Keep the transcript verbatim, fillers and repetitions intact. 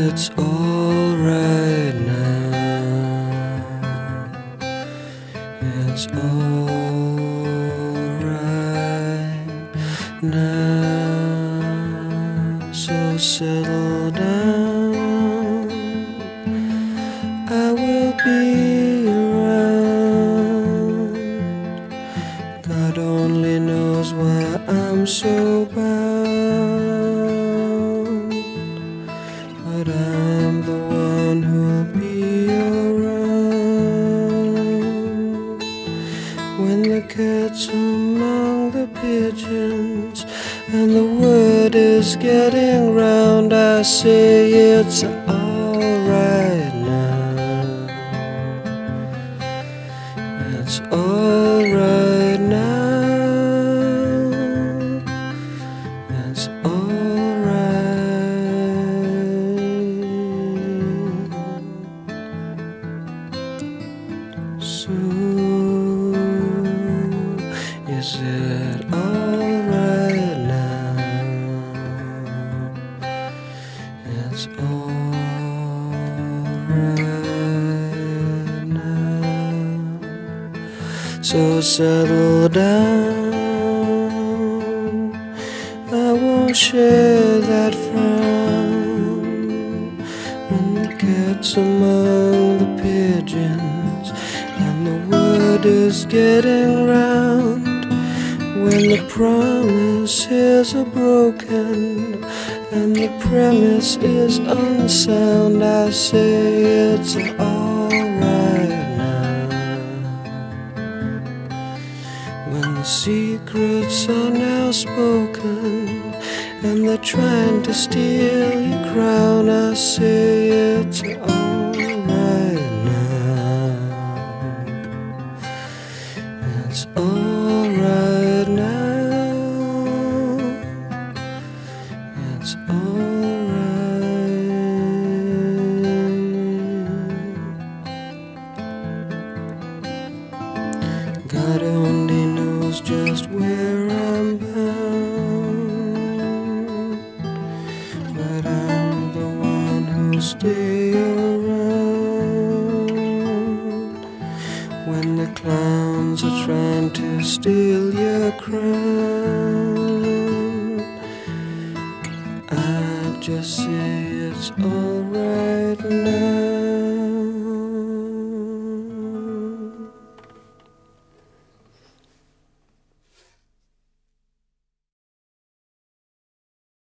It's alright now. It's alright now. So settle down. I will be around. God only knows why I'm so bound, but I'm the one who'll be around. When the cat's among the pigeons and the word is getting round, I say it's alright now. It's alright now. It's alright. So is it alright now? It's alright now. So settle down. I won't share that frown when the cat's among the pigeons and the word is getting round. When the promises are broken and the premise is unsound, I say it's alright now. When the secrets are now spoken and they're trying to steal your crown, I say it's alright now. It's alright now. It's alright. God only knows just where I'm bound, but I'm the one who'll stay around. When the clowns are trying to steal your crown, I just say it's alright now.